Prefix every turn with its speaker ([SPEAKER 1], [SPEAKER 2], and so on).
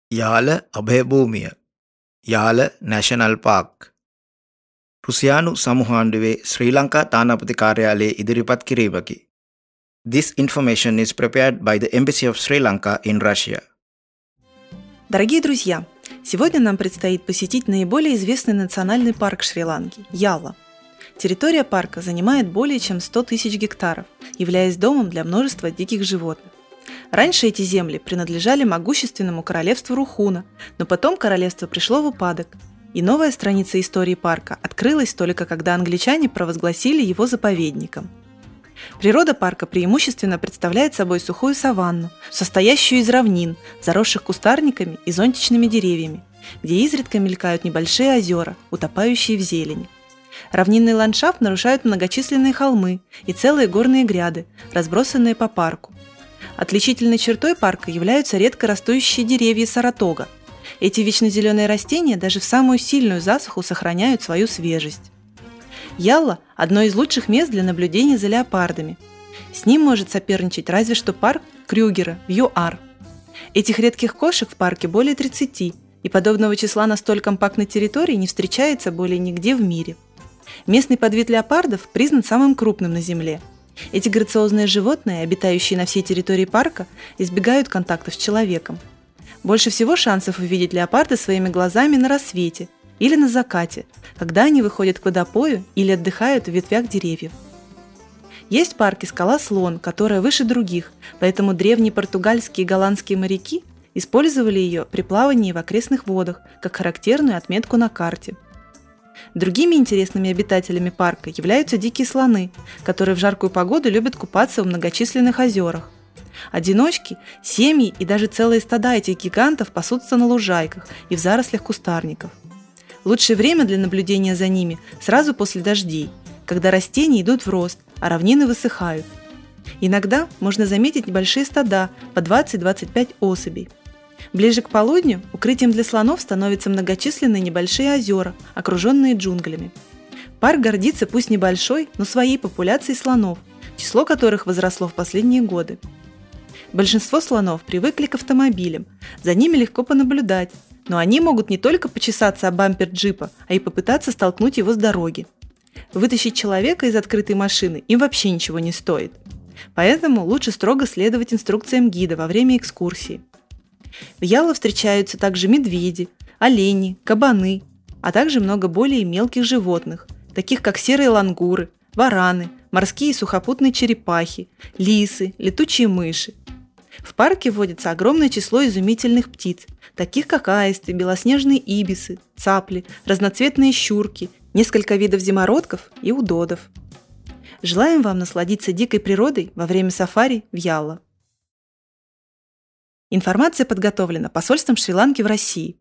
[SPEAKER 1] යාල අභයභූමිය Yala national park රුසියානු සමුහාණ්ඩුවේ ශ්‍රී ලංකා තානාපති කාර්යාලයේ ඉදිරිපත් කිරීමකි. This information is prepared by the Embassy of Sri Lanka in Russia.
[SPEAKER 2] Дорогие друзья, сегодня нам предстоит посетить наиболее известный национальный парк Шри-Ланки – Яла. Территория парка занимает более чем 100 тысяч гектаров, являясь домом для множества диких животных. Раньше эти земли принадлежали могущественному королевству Рухуна, но потом королевство пришло в упадок, и новая страница истории парка открылась только когда англичане провозгласили его заповедником. Природа парка преимущественно представляет собой сухую саванну, состоящую из равнин, заросших кустарниками и зонтичными деревьями, где изредка мелькают небольшие озера, утопающие в зелени. Равнинный ландшафт нарушают многочисленные холмы и целые горные гряды, разбросанные по парку. Отличительной чертой парка являются редко растущие деревья саратога. Эти вечнозеленые растения даже в самую сильную засуху сохраняют свою свежесть. Ялла – одно из лучших мест для наблюдения за леопардами. С ним может соперничать разве что парк Крюгера в ЮАР. Этих редких кошек в парке более 30, и подобного числа на столь компактной территории не встречается более нигде в мире. Местный подвид леопардов признан самым крупным на Земле. Эти грациозные животные, обитающие на всей территории парка, избегают контактов с человеком. Больше всего шансов увидеть леопарда своими глазами на рассвете или на закате, когда они выходят к водопою или отдыхают в ветвях деревьев. Есть в парке скала Слон, которая выше других, поэтому древние португальские и голландские моряки использовали ее при плавании в окрестных водах как характерную отметку на карте. Другими интересными обитателями парка являются дикие слоны, которые в жаркую погоду любят купаться в многочисленных озерах. Одиночки, семьи и даже целые стада этих гигантов пасутся на лужайках и в зарослях кустарников. Лучшее время для наблюдения за ними сразу после дождей, когда растения идут в рост, а равнины высыхают. Иногда можно заметить небольшие стада по 20-25 особей. Ближе к полудню укрытием для слонов становятся многочисленные небольшие озера, окруженные джунглями. Парк гордится пусть небольшой, но своей популяцией слонов, число которых возросло в последние годы. Большинство слонов привыкли к автомобилям, за ними легко понаблюдать, но они могут не только почесаться о бампер джипа, а и попытаться столкнуть его с дороги. Вытащить человека из открытой машины им вообще ничего не стоит. Поэтому лучше строго следовать инструкциям гида во время экскурсии. В Ялле встречаются также медведи, олени, кабаны, а также много более мелких животных, таких как серые лангуры, вараны, морские сухопутные черепахи, лисы, летучие мыши. В парке водится огромное число изумительных птиц, таких как аисты, белоснежные ибисы, цапли, разноцветные щурки, несколько видов зимородков и удодов. Желаем вам насладиться дикой природой во время сафари в Ялле. Информация подготовлена посольством Шри-Ланки в России